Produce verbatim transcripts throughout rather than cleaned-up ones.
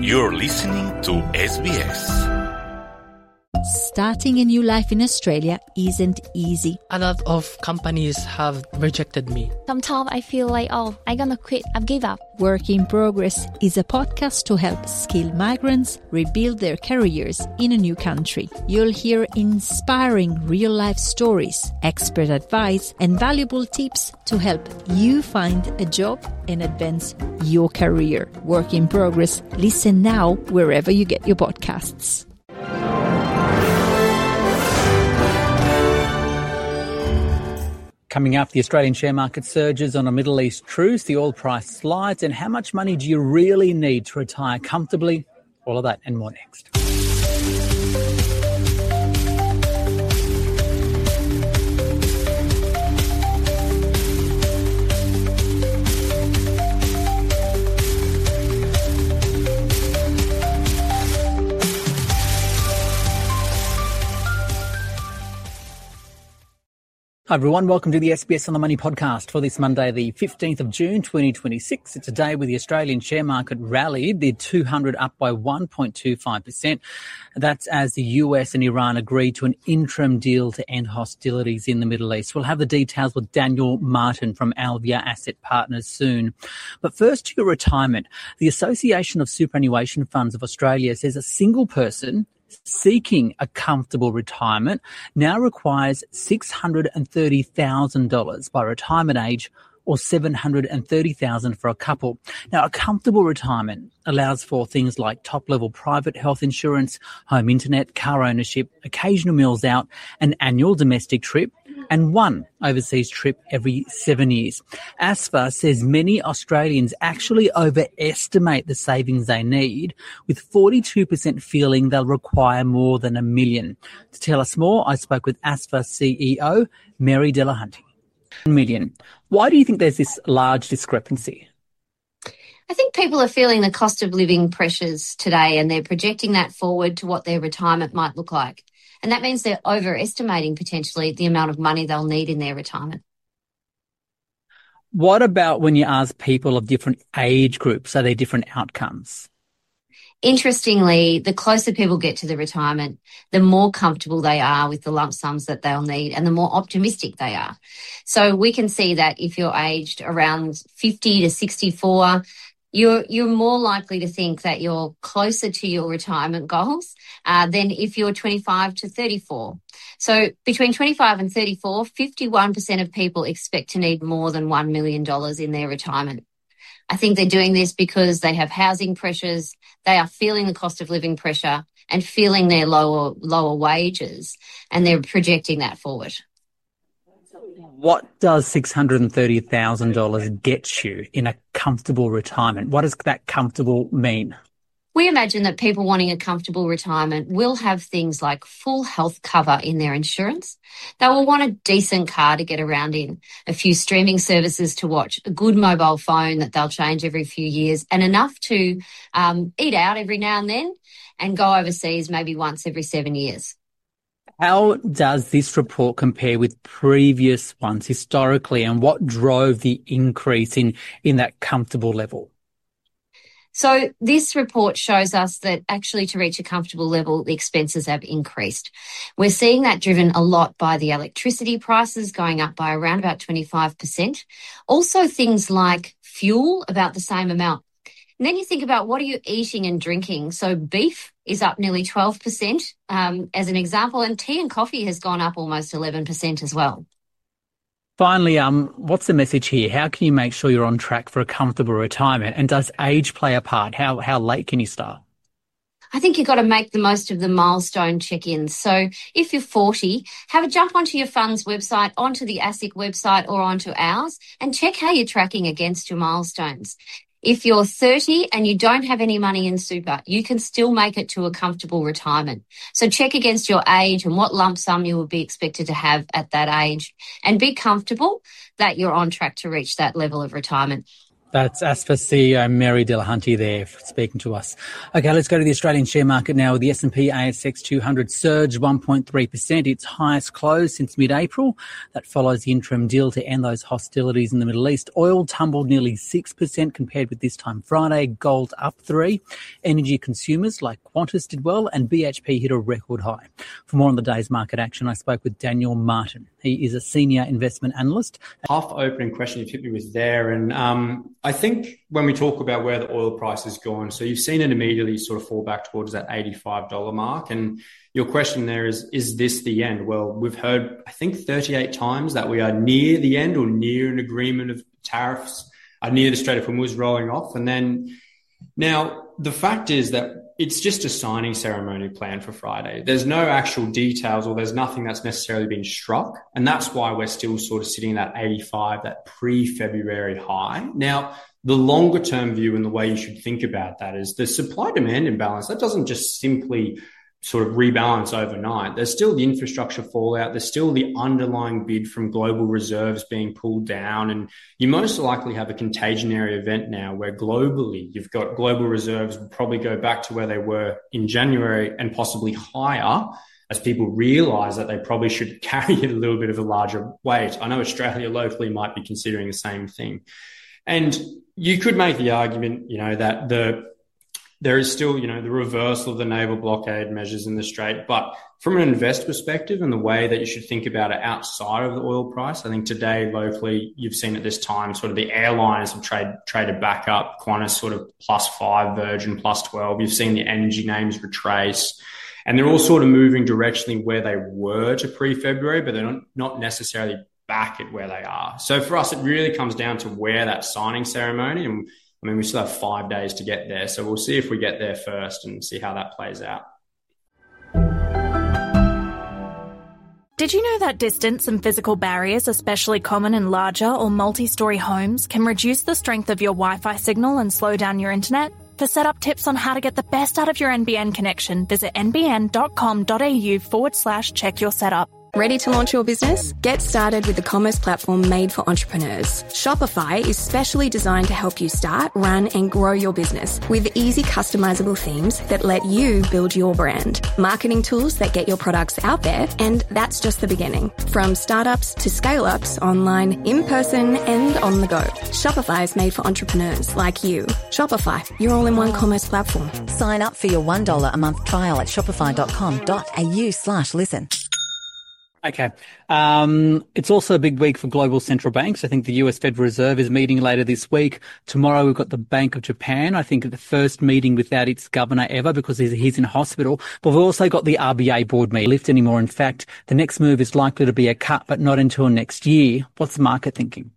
You're listening to S B S. Starting a new life in Australia isn't easy. A lot of companies have rejected me. Sometimes I feel like, oh, I'm gonna quit, I've give up. Work in Progress is a podcast to help skilled migrants rebuild their careers in a new country. You'll hear inspiring real-life stories, expert advice, and valuable tips to help you find a job and advance your career. Work in Progress. Listen now wherever you get your podcasts. Coming up, the Australian share market surges on a Middle East truce, the oil price slides, and how much money do you really need to retire comfortably? All of that and more next. Hi everyone, welcome to the S B S On The Money podcast for this Monday, the fifteenth of June, twenty twenty-six. It's a day where the Australian share market rallied, the two hundred up by one point two five percent. That's as the U S and Iran agreed to an interim deal to end hostilities in the Middle East. We'll have the details with Daniel Martin from Alvia Asset Partners soon. But first to your retirement. The Association of Superannuation Funds of Australia says a single person seeking a comfortable retirement now requires six hundred thirty thousand dollars by retirement age, or seven hundred thirty thousand dollars for a couple. Now, a comfortable retirement allows for things like top-level private health insurance, home internet, car ownership, occasional meals out, an annual domestic trip, and one overseas trip every seven years. A S F A says many Australians actually overestimate the savings they need, with forty-two percent feeling they'll require more than a million. To tell us more, I spoke with A S F A C E O, Mary Delahunty. Million. Why do you think there's this large discrepancy? I think people are feeling the cost of living pressures today, and they're projecting that forward to what their retirement might look like. And that means they're overestimating potentially the amount of money they'll need in their retirement. What about when you ask people of different age groups? Are there different outcomes? Interestingly, the closer people get to the retirement, the more comfortable they are with the lump sums that they'll need and the more optimistic they are. So we can see that if you're aged around fifty to sixty-four, You're, you're more likely to think that you're closer to your retirement goals uh, than if you're twenty-five to thirty-four. So between twenty-five and thirty-four, fifty-one percent of people expect to need more than one million dollars in their retirement. I think they're doing this because they have housing pressures, they are feeling the cost of living pressure and feeling their lower, lower wages, and they're projecting that forward. What does six hundred thirty thousand dollars get you in a comfortable retirement? What does that comfortable mean? We imagine that people wanting a comfortable retirement will have things like full health cover in their insurance. They will want a decent car to get around in, a few streaming services to watch, a good mobile phone that they'll change every few years, and enough to um, eat out every now and then and go overseas maybe once every seven years. How does this report compare with previous ones historically, and what drove the increase in, in that comfortable level? So this report shows us that actually to reach a comfortable level, the expenses have increased. We're seeing that driven a lot by the electricity prices going up by around about twenty-five percent. Also things like fuel, about the same amount. And then you think about what are you eating and drinking. So beef is up nearly twelve percent um, as an example, and tea and coffee has gone up almost eleven percent as well. Finally, um, what's the message here? How can you make sure you're on track for a comfortable retirement? And does age play a part? How how late can you start? I think you've got to make the most of the milestone check-ins. So if you're forty, have a jump onto your fund's website, onto the ASIC website or onto ours, and check how you're tracking against your milestones. If you're thirty and you don't have any money in super, you can still make it to a comfortable retirement. So check against your age and what lump sum you will be expected to have at that age, and be comfortable that you're on track to reach that level of retirement. That's Asper C E O Mary Delahunty there speaking to us. Okay, let's go to the Australian share market now. The S and P A S X two hundred surged one point three percent, its highest close since mid-April. That follows the interim deal to end those hostilities in the Middle East. Oil tumbled nearly six percent compared with this time Friday. Gold up three. Energy consumers like Qantas did well, and B H P hit a record high. For more on the day's market action, I spoke with Daniel Martin. He is a senior investment analyst. Half opening question you've hit me with there, and um, I think when we talk about where the oil price has gone, so you've seen it immediately sort of fall back towards that eighty-five dollars mark. And your question there is, is this the end? Well, we've heard, I think, thirty-eight times that we are near the end or near an agreement of tariffs, are near the Strait of Hormuz rolling off. And then now the fact is that it's just a signing ceremony planned for Friday. There's no actual details, or there's nothing that's necessarily been struck. And that's why we're still sort of sitting at that eighty-five, that pre-February high. Now, the longer term view and the way you should think about that is the supply demand imbalance. That doesn't just simply sort of rebalance overnight. There's still the infrastructure fallout. There's still the underlying bid from global reserves being pulled down. And you most likely have a contagionary event now where globally you've got global reserves will probably go back to where they were in January and possibly higher as people realize that they probably should carry it a little bit of a larger weight. I know Australia locally might be considering the same thing. And you could make the argument, you know, that the there is still, you know, the reversal of the naval blockade measures in the Strait. But from an investor perspective and the way that you should think about it outside of the oil price, I think today locally you've seen at this time sort of the airlines have trade, traded back up. Qantas sort of plus five, Virgin plus twelve. You've seen the energy names retrace. And they're all sort of moving directionally where they were to pre-February, but they're not, not necessarily back at where they are. So for us, it really comes down to where that signing ceremony, and I mean, we still have five days to get there. So we'll see if we get there first and see how that plays out. Did you know that distance and physical barriers, especially common in larger or multi-storey homes, can reduce the strength of your Wi-Fi signal and slow down your internet? For setup tips on how to get the best out of your N B N connection, visit nbn.com.au forward slash check your setup. Ready to launch your business? Get started with the commerce platform made for entrepreneurs. Shopify is specially designed to help you start, run, and grow your business with easy customizable themes that let you build your brand, marketing tools that get your products out there, and that's just the beginning. From startups to scale-ups, online, in person, and on the go. Shopify is made for entrepreneurs like you. Shopify, your all-in-one commerce platform. Sign up for your one dollar a month trial at shopify.com.au slash listen. Okay. Um, it's also a big week for global central banks. I think the U S Federal Reserve is meeting later this week. Tomorrow we've got the Bank of Japan. I think the first meeting without its governor ever because he's, he's in hospital. But we've also got the R B A board meeting. Lift anymore. In fact, the next move is likely to be a cut, but not until next year. What's the market thinking?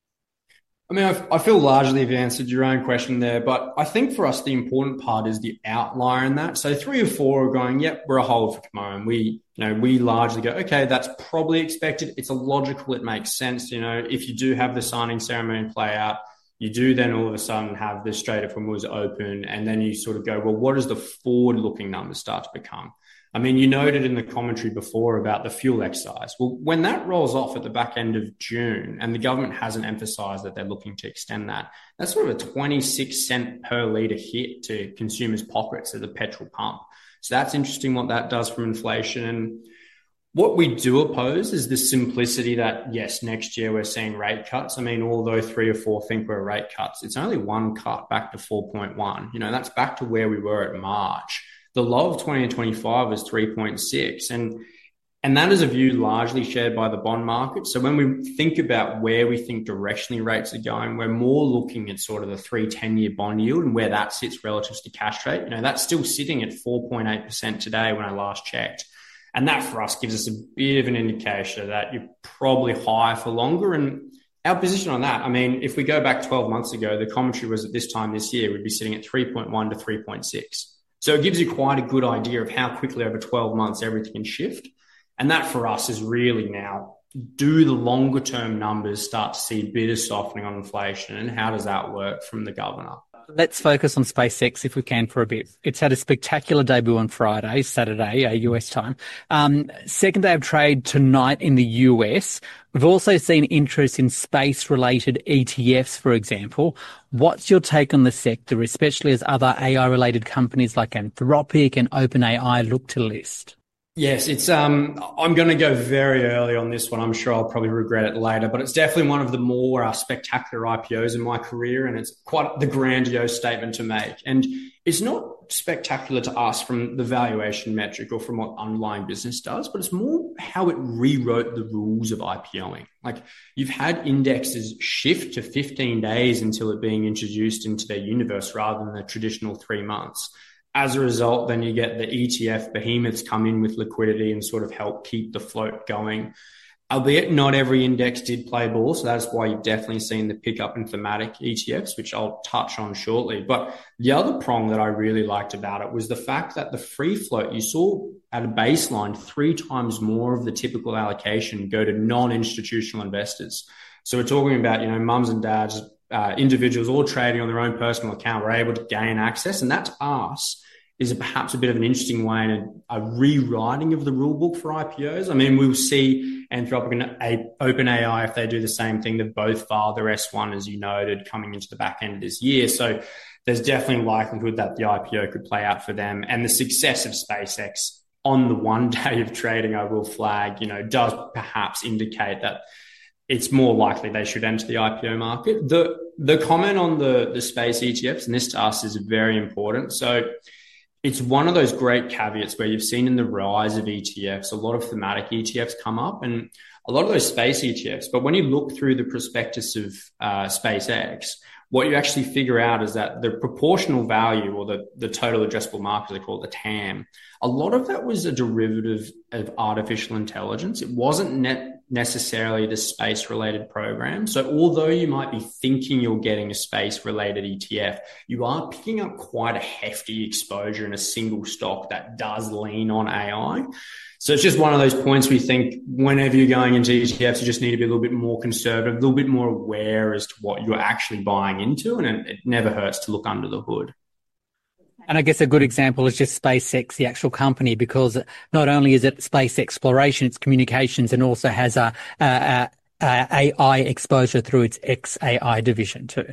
I mean, I, I feel largely you've answered your own question there, but I think for us, the important part is the outlier in that. So three or four are going, yep, we're a hold for tomorrow. And we, you know, we largely go, okay, that's probably expected. It's a logical, it makes sense. You know, if you do have the signing ceremony play out, you do then all of a sudden have the Strait of Hormuz open. And then you sort of go, well, what does the forward looking numbers start to become? I mean, you noted in the commentary before about the fuel excise. Well, when that rolls off at the back end of June and the government hasn't emphasized that they're looking to extend that, that's sort of a twenty-six cent per litre hit to consumers' pockets at the petrol pump. So that's interesting what that does from inflation. And what we do oppose is the simplicity that, yes, next year we're seeing rate cuts. I mean, although three or four think we're rate cuts, it's only one cut back to four point one. You know, that's back to where we were at March. The low of twenty twenty-five was three point six. And, and that is a view largely shared by the bond market. So when we think about where we think directionally rates are going, we're more looking at sort of the three ten-year bond yield and where that sits relative to cash rate. You know, that's still sitting at four point eight percent today when I last checked. And that for us gives us a bit of an indication that you're probably higher for longer. And our position on that, I mean, if we go back twelve months ago, the commentary was at this time this year, we'd be sitting at three point one to three point six. So it gives you quite a good idea of how quickly over twelve months everything can shift. And that for us is really now, do the longer term numbers start to see a bit of softening on inflation, and how does that work from the governor? Let's focus on SpaceX if we can for a bit. It's had a spectacular debut on Friday, Saturday, uh, U S time. Um, second day of trade tonight in the U S. We've also seen interest in space-related E T Fs, for example. What's your take on the sector, especially as other A I-related companies like Anthropic and OpenAI look to list? Yes, it's. Um, I'm going to go very early on this one. I'm sure I'll probably regret it later, but it's definitely one of the more uh, spectacular I P Os in my career, and it's quite the grandiose statement to make. And it's not spectacular to us from the valuation metric or from what underlying business does, but it's more how it rewrote the rules of IPOing. Like, you've had indexes shift to fifteen days until it being introduced into their universe rather than the traditional three months. As a result, then you get the E T F behemoths come in with liquidity and sort of help keep the float going. Albeit not every index did play ball, so that's why you've definitely seen the pickup in thematic E T Fs, which I'll touch on shortly. But the other prong that I really liked about it was the fact that the free float, you saw at a baseline three times more of the typical allocation go to non-institutional investors. So we're talking about, you know, mums and dads, uh, individuals all trading on their own personal account were able to gain access, and that to us is perhaps a bit of an interesting way and a, a rewriting of the rule book for I P Os. I mean, we'll see Anthropic and OpenAI, if they do the same thing, they've both filed their S one, as you noted, coming into the back end of this year. So there's definitely likelihood that the I P O could play out for them. And the success of SpaceX on the one day of trading, I will flag, you know, does perhaps indicate that it's more likely they should enter the I P O market. The the comment on the, the space E T Fs, and this to us is very important. So it's one of those great caveats where you've seen in the rise of E T Fs, a lot of thematic E T Fs come up and a lot of those space E T Fs. But when you look through the prospectus of uh, SpaceX, what you actually figure out is that the proportional value, or the, the total addressable market, they call it the T A M, a lot of that was a derivative of artificial intelligence. It wasn't net necessarily the space-related program. So although you might be thinking you're getting a space-related E T F, you are picking up quite a hefty exposure in a single stock that does lean on A I. So it's just one of those points we think whenever you're going into E T Fs, you just need to be a little bit more conservative, a little bit more aware as to what you're actually buying into, and it, it never hurts to look under the hood. And I guess a good example is just SpaceX, the actual company, because not only is it space exploration, it's communications, and also has a, a, a A I exposure through its X A I division too.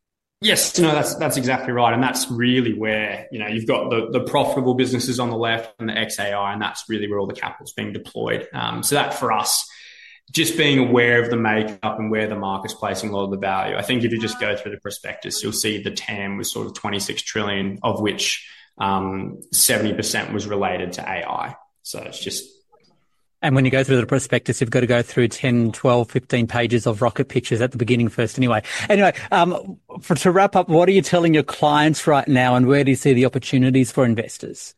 Yes, no, that's that's exactly right, and that's really where, you know, you've got the the profitable businesses on the left and the X A I, and that's really where all the capital's being deployed. Um, so that for us, just being aware of the makeup and where the market's placing a lot of the value. I think if you just go through the prospectus, you'll see the T A M was sort of twenty-six trillion, of which um, seventy percent was related to A I. So it's just... And when you go through the prospectus, you've got to go through ten, twelve, fifteen pages of rocket pictures at the beginning first anyway. Anyway, um, for, to wrap up, what are you telling your clients right now, and where do you see the opportunities for investors?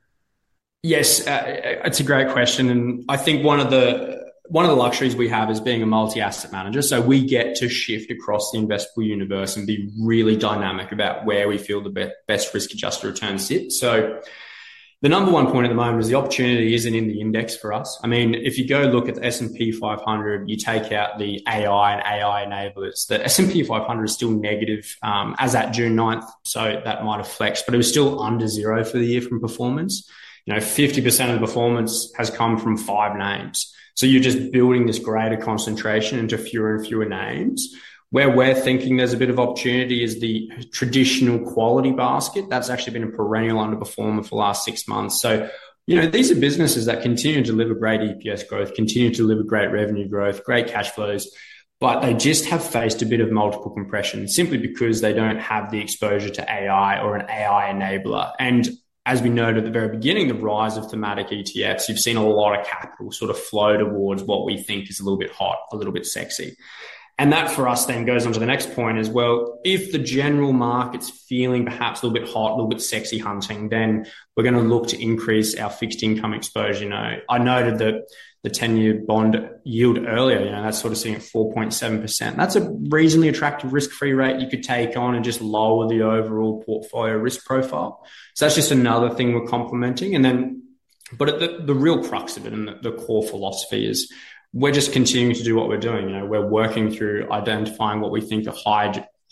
Yes, uh, it's a great question. And I think one of the One of the luxuries we have is being a multi-asset manager. So we get to shift across the investable universe and be really dynamic about where we feel the be- best risk-adjusted returns sit. So the number one point at the moment is the opportunity isn't in the index for us. I mean, if you go look at the S and P five hundred, you take out the A I and A I enablers, the S and P five hundred is still negative um, as at June ninth. So that might have flexed, but it was still under zero for the year from performance. You know, fifty percent of the performance has come from five names. So you're just building this greater concentration into fewer and fewer names. Where we're thinking there's a bit of opportunity is the traditional quality basket. That's actually been a perennial underperformer for the last six months. So, you know, these are businesses that continue to deliver great E P S growth, continue to deliver great revenue growth, great cash flows, but they just have faced a bit of multiple compression simply because they don't have the exposure to A I or an A I enabler. And as we noted at the very beginning, the rise of thematic E T Fs, you've seen a lot of capital sort of flow towards what we think is a little bit hot, a little bit sexy. And that for us then goes on to the next point as well. If the general market's feeling perhaps a little bit hot, a little bit sexy hunting, then we're going to look to increase our fixed income exposure. You know, I noted that the ten-year bond yield earlier, you know, that's sort of sitting at four point seven percent. That's a reasonably attractive risk-free rate you could take on and just lower the overall portfolio risk profile. So that's just another thing we're complementing. And then, but the, the real crux of it and the, the core philosophy is we're just continuing to do what we're doing. You know, we're working through identifying what we think are high,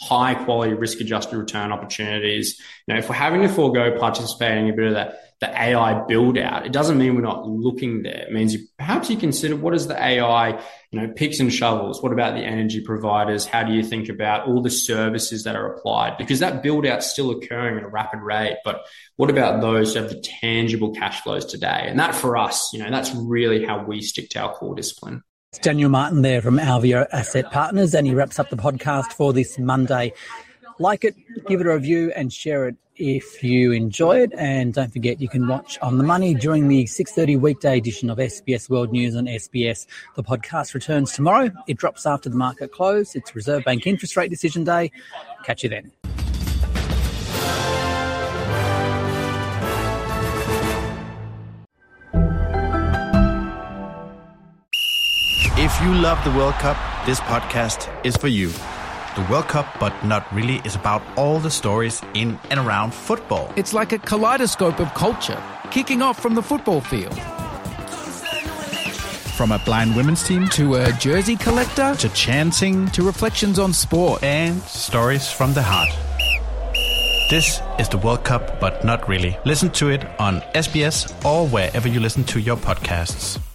high quality risk adjusted return opportunities. You know, if we're having to forego participating in a bit of that, the A I build out, it doesn't mean we're not looking there. It means you, perhaps you consider, what is the A I, you know, picks and shovels? What about the energy providers? How do you think about all the services that are applied? Because that build out's still occurring at a rapid rate. But what about those who have the tangible cash flows today? And that for us, you know, that's really how we stick to our core discipline. It's Daniel Martin there from Alvia Asset Partners, and he wraps up the podcast for this Monday. Like it, give it a review and share it if you enjoy it. And don't forget, you can watch On the Money during the six thirty weekday edition of S B S World News on S B S. The podcast returns tomorrow. It drops after the market close. It's Reserve Bank interest rate decision day. Catch you then. If you love the World Cup, this podcast is for you. The World Cup, but not really, is about all the stories in and around football. It's like a kaleidoscope of culture, kicking off from the football field. From a blind women's team, to a jersey collector, to chanting, to reflections on sport, and stories from the heart. This is the World Cup, but not really. Listen to it on S B S or wherever you listen to your podcasts.